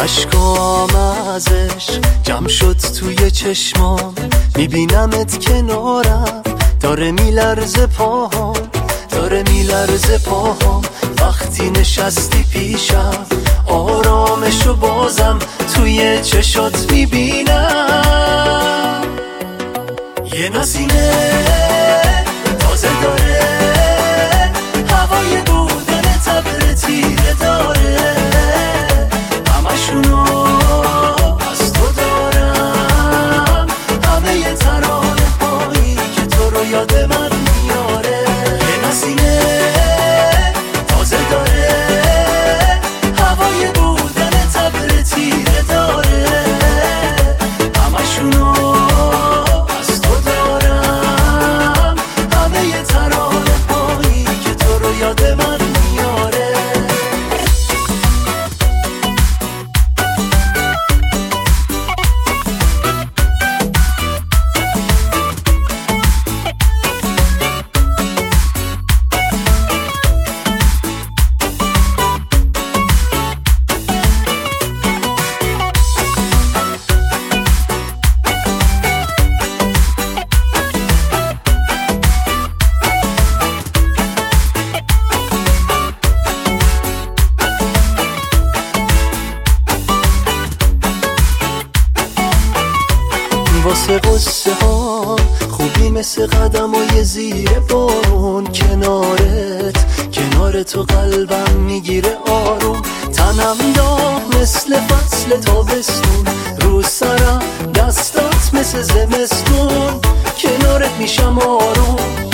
اشکام ازش جمع شد توی چشمام، میبینمت کنارم، داره میلرزه پاهام، داره میلرزه پاهام. وقتی نشستی پیشم آرامشو بازم توی چشات میبینم. یه نسیمه تازه داره، هوای بودن تبر تیره داره، همشونو از تو دارم، همه ی ترانه هایی که تو رو یاد من میاره. یه نسیمه تازه داره، هوای بودن تبر تیره داره، همشونو از تو دارم، همه ی ترانه هایی که تو رو یاد من میاره. واسه قصه ها خوبی مثل قدمای زیر بارون، کنار تو قلبم میگیره آروم، تنم داغ مثل فصل تابستون، رو سرم دستات مثل زمستون، کنارت میشم آروم.